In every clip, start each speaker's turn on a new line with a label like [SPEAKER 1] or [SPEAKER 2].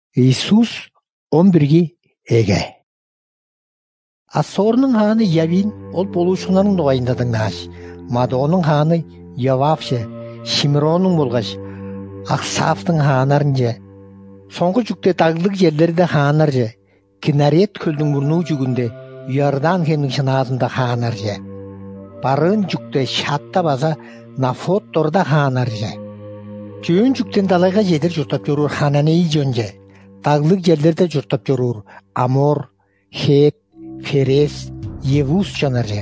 [SPEAKER 1] Иисус 11-ге эге. Ассорның ханы Явин ол болушунаның дуайындадың наш. Мадоның ханы Явавше, Шимронның болғаш, Ақсафтың ханарын же. Соңғы жүкте тағылық жерлерді ханар же. Кинарет көлдің бұрну жүгінде Иордан хемнің шыназында ханар же. Барын жүкте шатта база Нафот торда ханар же. Жөн жүктен далайға жедір жұртап жүрur Хананей жөн же. Тағылық жерлерде жұртап жүрur Амор, Хет, Ферес, Евус жанар же.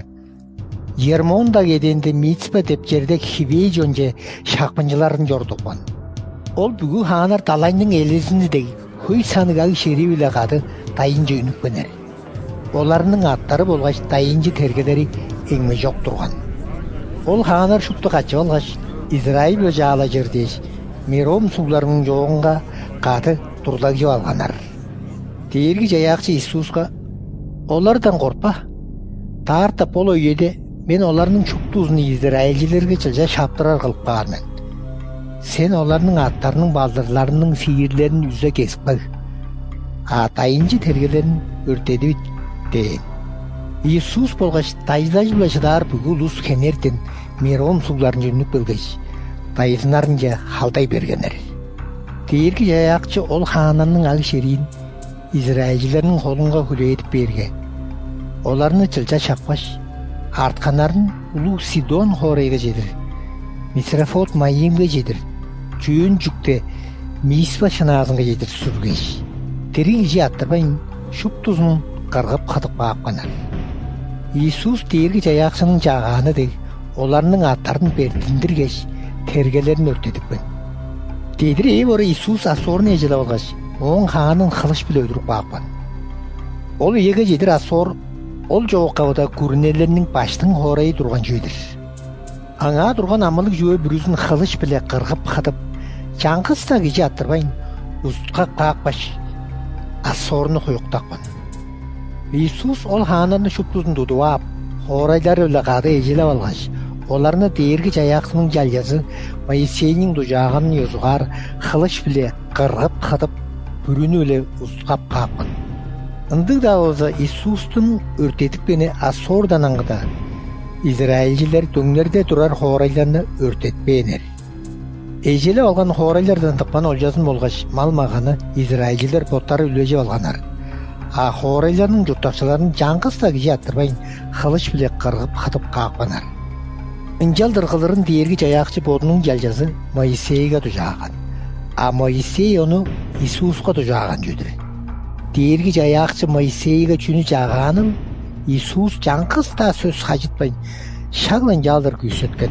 [SPEAKER 1] Ермонда кеденде Мицпа деп жерде Хивей жөн же шақпынжыларын жордықпан. Ол бүгі ханар талайның елесінде де хүй саныға шері біле қады тайынжы үніп бөнер. Оларының аттары болғаш тайынжы тергелері еңме жоқ тұрған. Ол ханар шыпты қачы болғаш Израиль өжала жердеш Мером суларының жоғынға қаты тұрдағы алғанар. Дейіргі жаяқшы Иисусқа олардан қорпа. Тартып ол өйеде мен оларының шұқтузын Израильжилерге жылжа шаптырар қылып бағармен. Сен оларының аттарының балдырларының сиірлерін үзе кесіп баг. Атайынжы тергелерін өртеді дейін. Иисус болғаш тайзай жылашыдар бүгі ұлыс кенерден Мером суларын жөніп бөлгеш. Тайызынарынжа халдай бергенер. Дейіргі жаяқчы ол хананның ағы шерейін Израильжилерінің қолынға хүлейтіп берге. Оларыны жылжа шапқаш, артқанарын ұлу Сидон хорайға жедір. Мисрафот майымға жедір. Жүйін жүкте Миспа шыназынға жедір сүргеш. Терің же аттырбайын шүп тұзының қырғып қадып бағапқанар. Иисус дейіргі жаяқшының жағаны дег, оларының аттарын бердіндіргеш, тергелерін өртедіппен. Дейдір оры Иисус Асорын ежелі олғаш, оң ханын қылыш біле өдіріп бағаппан. Ол еге жедір Асор, ол жоғыққавыда көрінелерінің баштың хорайы тұрған жөйдір. Аңа тұрған амылық жөй бүрізін қылыш біле қырғып қадып, жаңқыста кеже аттырбайын, ұзытқа қақпаш, Асорыны қойықтақпан. Иисус ол хананы шүптузын дудуап, хорайлар өлі қады ежелі алғаш, оларны дейіргі жаяқсының жалязы Моисейнің дұжағын езуғар қылыш біле қырғып қадып, бүріні өлі ұзытқап қақпан. Үндік да олза Иисустың өртетіп бені Асордан аңғыда, Израильжилер дөңлерде тұрар хорайларны өртетпейінер. Ежелі алған хорайлардан тықпан олжасын болғаш мал мағаны Израильжилер боттары үлежі алғанар. Хорайларның жұттақшыларын жаңғыста кеже аттырбайын қылыш біле қырғып қатып қақпанар. Инжалдыр қылырын дейіргі жаяқчы бодының жалжазы Моисейға тұжаған. Моисей оны Иисусқа тұжаған жөдір. Дейіргі жаяқчы Моисейға чүні жағанын Иисус жаңғыста сөз қажытпайын шағлан жалдыр күйсеткен.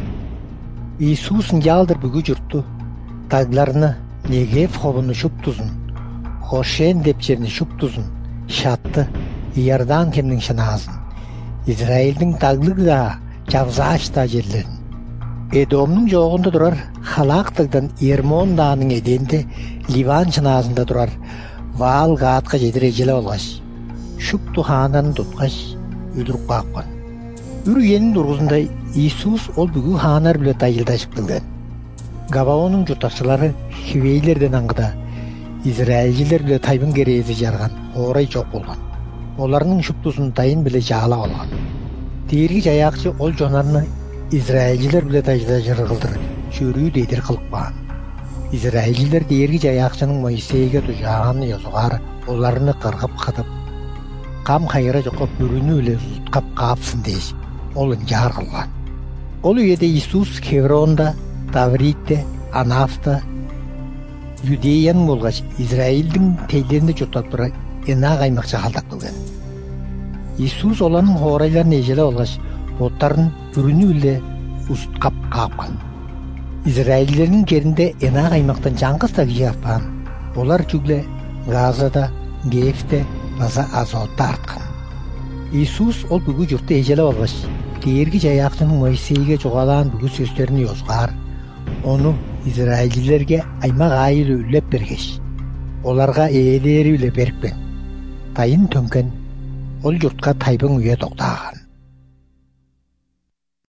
[SPEAKER 1] Иисусын жалдыр бүгі жүртті. Тағларыны Негев қобыны шүп тұзын, Хошен деп жеріне шүп тұзын, шатты Иордан кемнің шыназын. Израильдің тағлығы да Жавзашта жерлерін. Эдомның жоғында тұрар Халақтығдан Ермон дағының еденде Ливан шыназында тұрар Вал ғатқа жедір ежелі олғаш. Шүп тұханын тұтқаш өдіріп қақпан. Үргенің дұрғызында Иисус ол бүгі ханар біле тайылдашып білген. Гаваоның жұтақшылары Хивейлерден аңғыда Израильжилер біле тайбын керезі жарған орай жоқ болған. Оларының шүп тұзын тайын біле жағала олған. Дейіргі жаяқчы ол жонарыны Израильжилер біле тайжыда жырғылдыр, жөрі дейдір қылып баған. Израильжилер дейіргі жаяқчының Моисейге тұжағаны езуғар, оларыны қырғып қадып, қам қайыра жоқып бүріні өлі ұзытқап қапсын дейш, олын жар қылған. Ол үйеде Иисус Хевронда, Тавритте, Анафта, Юдеян болғаш Израильдің тейлерінде жұттап тұра Енақ аймақша қалдақ білген. Иисус оланың хорайларын ежелі олғаш, оттарын бүріні өлі ұзытқап қапқан. Израильдердің керінде Енақ аймақтан жаңғыста кие апқан. Олар жүгле Газада, Гефте, база Азотта артқан. Иисус ол бүгі жүртті ежелі олғаш, дейіргі жаяқшының Моисейге жоғалаған бүгі сөздерін озғар, оны Израильдерге аймақ айылы үлеп бергеш. Оларға елері үле беріппен. Тайын төнкен, ол жұртқа тайбың үйе тоқтаған.